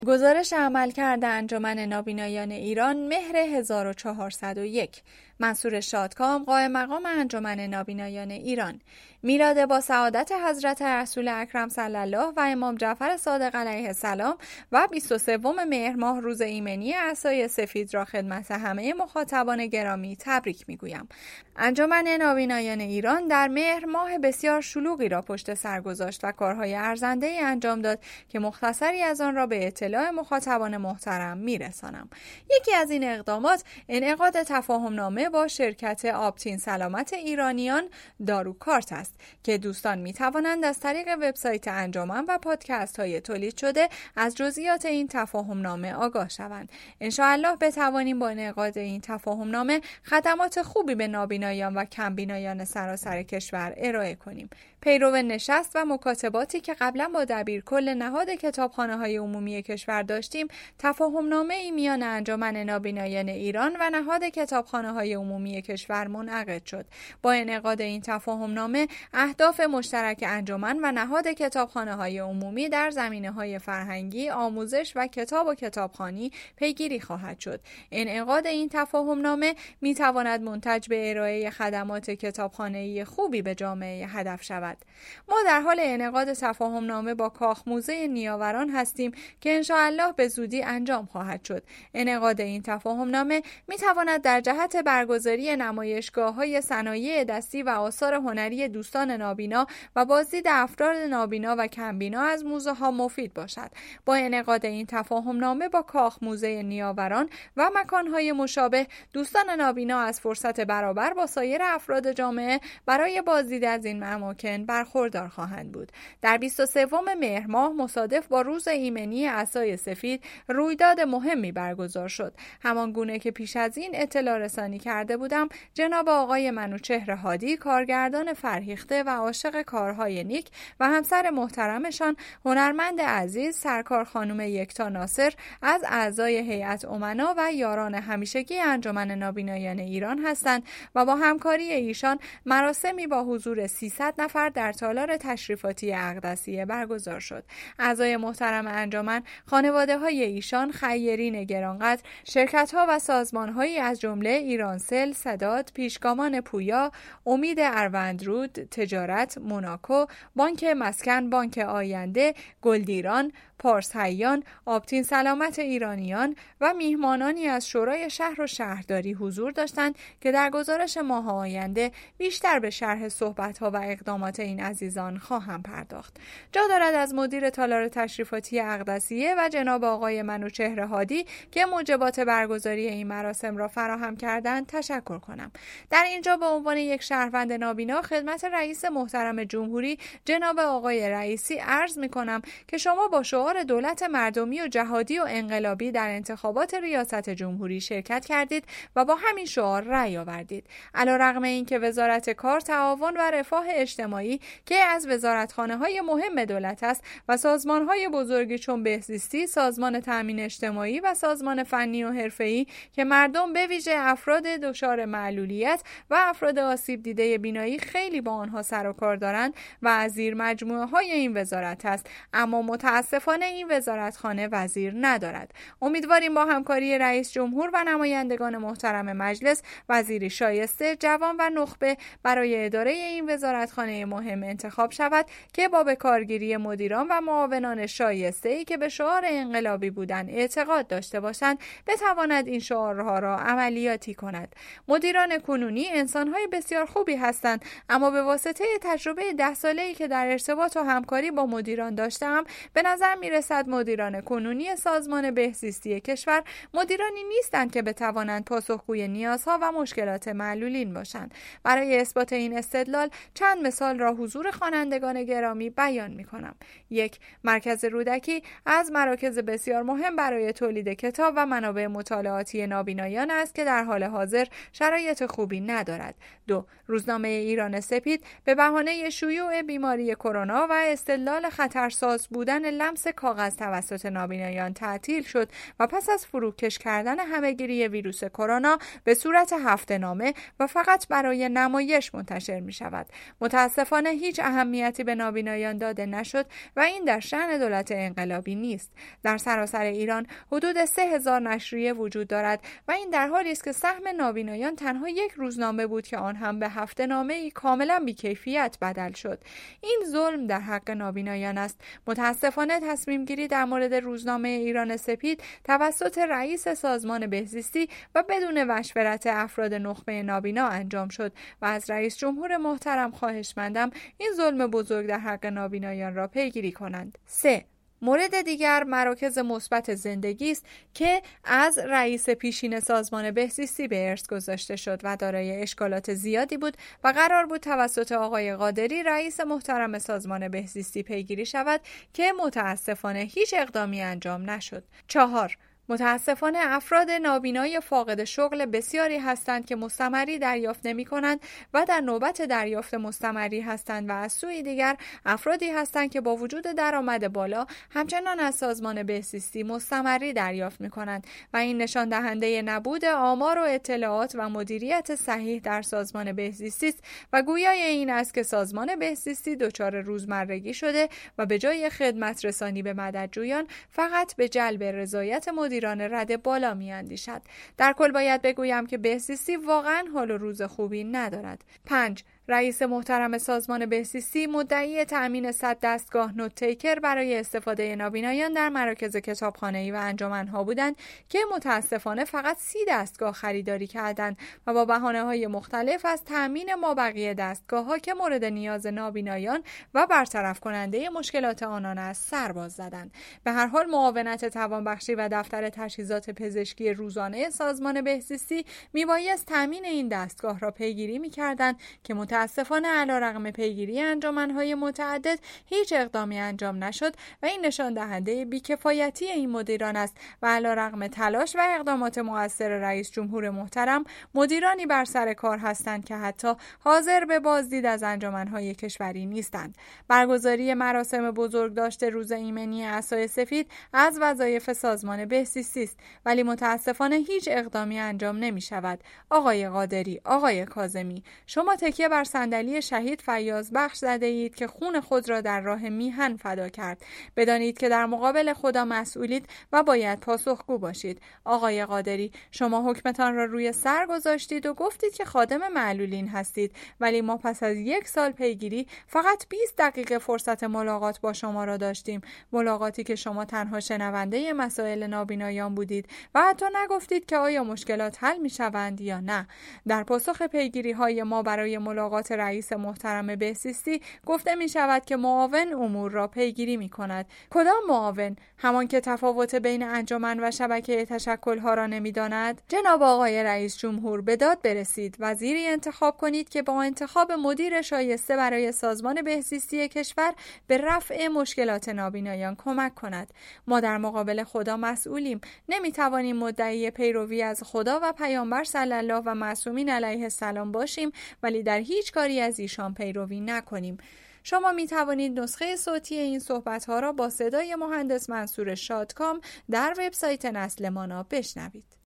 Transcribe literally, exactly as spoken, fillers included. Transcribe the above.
گزارش عملکرد انجمن نابینایان ایران مهر هزار و چهارصد و یک. منصور شادکام، قائم مقام انجمن نابینایان ایران. میلاد با سعادت حضرت رسول اکرم صلی الله و امام جعفر صادق علیه السلام و بیست و سوم مهر ماه روز ایمنی عصای سفید را خدمت همه مخاطبان گرامی تبریک میگویم. انجمن نابینایان ایران در مهر ماه بسیار شلوغی را پشت سر گذاشت و کارهای ارزنده‌ای انجام داد که مختصری از آن را به اطلاع مخاطبان محترم میرسانم. یکی از این اقدامات انعقاد تفاهمنامه با شرکت آپتین سلامت ایرانیان داروکارت است که دوستان می توانند از طریق وبسایت انجمن و پادکست های تولید شده از جزئیات این تفاهمنامه آگاه شوند. ان شاء الله بتوانیم با انعقاد این تفاهمنامه خدمات خوبی به نابینایان و کمبینایان سراسر کشور ارائه کنیم. پیرو نشست و مکاتباتی که قبلا با دبیرکل نهاد کتابخانه‌های عمومی کشور داشتیم، تفاهمنامه‌ای میان انجمن نابینایان ایران و نهاد کتابخانه‌های عمومی کشور منعقد شد. با انعقاد این تفاهمنامه، اهداف مشترک انجمن و نهاد کتابخانه‌های عمومی در زمینه‌های فرهنگی، آموزش و کتاب و کتابخوانی پیگیری خواهد شد. انعقاد این تفاهمنامه می‌تواند منتج به ارائه خدمات کتابخانه‌ای خوبی به جامعه هدف شود. ما در حال انعقاد تفاهمنامه با کاخ موزه نیاوران هستیم که ان شاء الله به زودی انجام خواهد شد. انعقاد این تفاهمنامه می تواند در جهت برگزاری نمایشگاه‌های صنایع دستی و آثار هنری دوستان نابینا و بازدید افراد نابینا و کمبینا از موزه‌ها مفید باشد. با انعقاد این تفاهمنامه با کاخ موزه نیاوران و مکان‌های مشابه، دوستان نابینا از فرصت برابر با سایر افراد جامعه برای بازدید از این اماکن برخوردار خواهند بود. در بیست و سوم مهر ماه مصادف با روز ایمنی عصای سفید رویداد مهمی برگزار شد. همان گونه که پیش از این اطلاع رسانی کرده بودم، جناب آقای منوچهر هادی، کارگردان فرهیخته و عاشق کارهای نیک و همسر محترمشان، هنرمند عزیز سرکار خانم یکتا ناصر، از اعضای هیئت امنا و یاران همیشگی انجمن نابینایان ایران هستند و با همکاری ایشان مراسمی با حضور سیصد نفر در تالار تشریفاتی اقدسیه برگزار شد. اعضای محترم انجمن، خانواده‌های ایشان، خیرین گرانقدر، شرکت‌ها و سازمان‌هایی از جمله ایرانسل، سداد، پیشگامان پویا، امید اروندرود، تجارت، موناکو، بانک مسکن، بانک آینده، گلدیران، پارس حیان، آپتین سلامت ایرانیان و میهمانانی از شورای شهر و شهرداری حضور داشتند که در گزارش ماه آینده بیشتر به شرح صحبت‌ها و اقدامات این عزیزان خواهم پرداخت. جا دارد از مدیر تالار تشریفاتی اقدسیه و جناب آقای منوچهر هادی که موجبات برگزاری این مراسم را فراهم کردند تشکر کنم. در اینجا به عنوان یک شهروند نابینا خدمت رئیس محترم جمهوری جناب آقای رئیسی عرض می‌کنم که شما با شعار دولت مردمی و جهادی و انقلابی در انتخابات ریاست جمهوری شرکت کردید و با همین شعار رأی آوردید. علیرغم اینکه وزارت کار، تعاون و رفاه اجتماعی که از وزارتخانه‌های مهم دولت است و سازمان‌های بزرگی چون بهزیستی، سازمان تأمین اجتماعی و سازمان فنی و حرفه‌ای که مردم به ویژه افراد دچار معلولیت و افراد آسیب دیده بینایی خیلی با آنها سر و کار دارند و از زیر مجموعه‌های این وزارت است، اما متأسفانه این وزارتخانه وزیر ندارد. امیدواریم با همکاری رئیس جمهور و نمایندگان محترم مجلس وزیری شایسته، جوان و نخبه برای اداره این وزارتخانه مهم انتخاب شود که با به کارگیری مدیران و معاونان شایسته‌ای که به شعار انقلابی بودند اعتقاد داشته باشند بتواند این شعارها را عملیاتی کند. مدیران کنونی انسان‌های بسیار خوبی هستند، اما به واسطه تجربه ده ساله‌ای که در ارتباط و همکاری با مدیران داشتم به نظر می‌رسد مدیران کنونی سازمان بهزیستی کشور مدیرانی نیستند که بتوانند پاسخگوی نیازها و مشکلات معلولین باشند. برای اثبات این استدلال چند مثال را حضور خوانندگان گرامی بیان می‌کنم. یک، مرکز رودکی از مراکز بسیار مهم برای تولید کتاب و منابع مطالعاتی نابینایان است که در حال حاضر حاضر شرایط خوبی ندارد. دو. روزنامه ایران سپید به بهانه شیوع بیماری کرونا و استدلال خطرساز بودن لمس کاغذ توسط نابینایان تعطیل شد و پس از فروکش کردن همهگیری ویروس کرونا به صورت هفته‌نامه و فقط برای نمایش منتشر می شود. متاسفانه هیچ اهمیتی به نابینایان داده نشد و این در شأن دولت انقلابی نیست. در سراسر ایران حدود سه هزار نشریه وجود دارد و این در حالی است که سهم نابینایان تنها یک روزنامه بود که آن هم به هفته‌نامه‌ای کاملا بی‌کیفیت بدل شد. این ظلم در حق نابینایان است. متاسفانه تصمیم گیری در مورد روزنامه ایران سپید توسط رئیس سازمان بهزیستی و بدون مشورت افراد نخبه نابینا انجام شد و از رئیس جمهور محترم خواهشمندم این ظلم بزرگ در حق نابینایان را پیگیری کنند. سه. مورد دیگر مراکز مثبت زندگی است که از رئیس پیشین سازمان بهزیستی به ارث گذاشته شد و دارای اشکالات زیادی بود و قرار بود توسط آقای قادری رئیس محترم سازمان بهزیستی پیگیری شود که متاسفانه هیچ اقدامی انجام نشد. چهار. متاسفانه افراد نابینای فاقد شغل بسیاری هستند که مستمری دریافت نمی کنند و در نوبت دریافت مستمری هستند و از سوی دیگر افرادی هستند که با وجود درآمد بالا همچنان از سازمان بهزیستی مستمری دریافت می کنند و این نشان دهنده نبود آمار و اطلاعات و مدیریت صحیح در سازمان بهزیستی است و گویای این است که سازمان بهزیستی دچار روزمرگی شده و به جای خدمت رسانی به مددجویان فقط به جلب رضایت مدیر ایران رد بالا می اندیشد. در کل باید بگویم که بهزیستی واقعا حال و روز خوبی ندارد. پنج. رئیس محترم سازمان بهزیستی مدعی تأمین صد دستگاه نوت تیکر برای استفاده نابینایان در مراکز کتابخانه‌ای و انجمن‌ها بودند که متاسفانه فقط سی دستگاه خریداری کردند و با بهانه‌های مختلف از تأمین مابقی دستگاه‌ها که مورد نیاز نابینایان و برطرف کننده مشکلات آنان است سر باز زدند. به هر حال معاونت توانبخشی و دفتر تجهیزات پزشکی روزانه سازمان بهزیستی میبایست تأمین این دستگاه را پیگیری می‌کردند که متاسفانه علیرغم پیگیری انجمن‌های متعدد هیچ اقدامی انجام نشد و این نشان دهنده بیکفایتی این مدیران است و علیرغم تلاش و اقدامات مؤثر رئیس جمهور محترم مدیرانی بر سر کار هستند که حتی حاضر به بازدید از انجمن‌های کشوری نیستند. برگزاری مراسم بزرگداشت روز ایمنی عصای سفید از وظایف سازمان بهزیستی است ولی متاسفانه هیچ اقدامی انجام نمی شود. آقای قادری، آقای کاظمی، شما تکیه بر صندلی شهید فیاض بخش زده اید که خون خود را در راه میهن فدا کرد. بدانید که در مقابل خدا مسئولید و باید پاسخگو باشید. آقای قادری، شما حکمتان را روی سر گذاشتید و گفتید که خادم معلولین هستید ولی ما پس از یک سال پیگیری فقط بیست دقیقه فرصت ملاقات با شما را داشتیم. ملاقاتی که شما تنها شنونده مسائل نابینایان بودید و حتی نگفتید که آیا مشکلات حل می شوند یا نه. در پاسخ پیگیری های ما برای ملاقات رئیس محترم بهزیستی گفته می شود که معاون امور را پیگیری می کند. کدام معاون؟ همان که تفاوت بین انجمن و شبکه تشکل ها را نمی داند؟ جناب آقای رئیس جمهور، به داد برسید. وزیری انتخاب کنید که با انتخاب مدیر شایسته برای سازمان بهزیستی کشور به رفع مشکلات نابینایان کمک کند. ما در مقابل خدا مسئولیم. نمی توانیم مدعی پیروی از خدا و پیامبر صلی الله و معصومین علیه السلام باشیم ولی در هیچ کاری از ایشان پیروی نکنیم. شما می توانید نسخه صوتی این صحبت ها را با صدای مهندس منصور شادکام در وبسایت نسل مانا بشنوید.